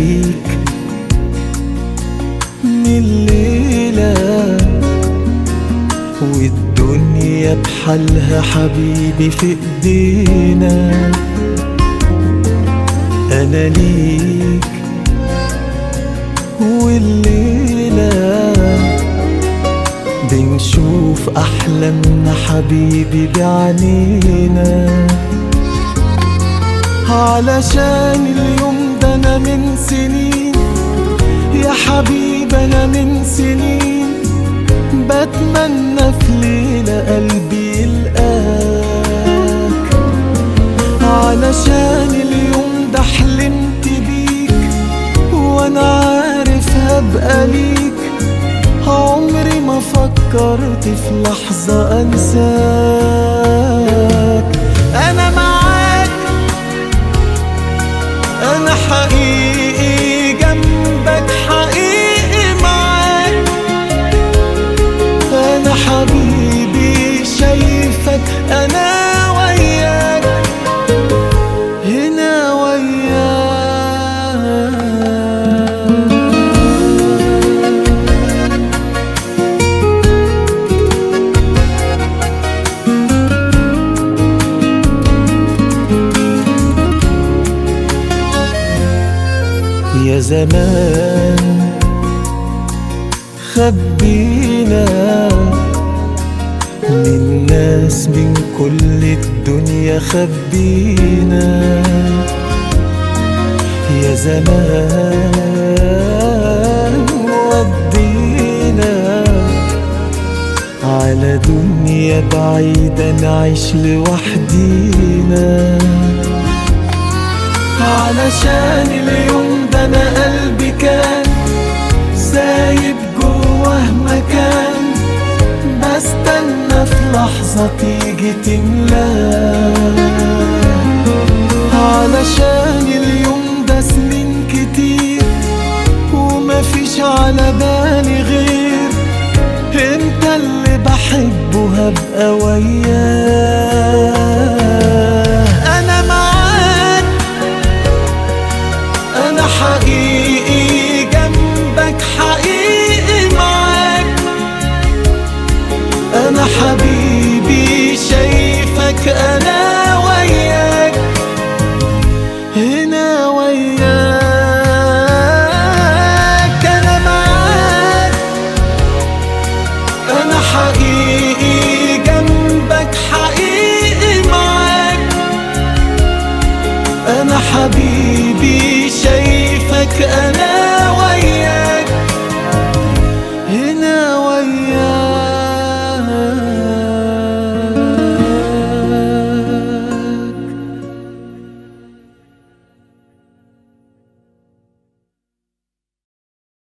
ليك من الليلة، والدنيا بحالها حبيبي في ايدينا. انا ليك والليلة بنشوف احلامنا حبيبي بعينينا. علشان اليوم ده انا من سنين يا حبيبي، انا من سنين بتمنى في ليلة قلبي يلقاك. علشان اليوم ده حلمت بيك وانا عارف هبقى ليك. عمري ما فكرت في لحظة انساك. انا معاك، انا حقيقي جنبك، حقيقي معاك. انا حبيبي شايفك، انا وياك هنا وياك. يا زمان خبينا من الناس، من كل الدنيا خبينا. يا زمان ودينا على دنيا بعيدة نعيش لوحدينا. علشان اليوم ده انا قلبي كان سايب جواه مكان، بستنى في لحظة تيجي تملاه. علشان اليوم ده سنين كتير ومفيش على بالي غير انت اللي بحبه هبقى وياه. انا معاك، انا حقيقي جنبك، حقيقي معاك. انا حبيبي شايفك، انا وياك هنا وياك. انا معاك، انا حقيقي جنبك، حقيقي معاك. انا حبيبي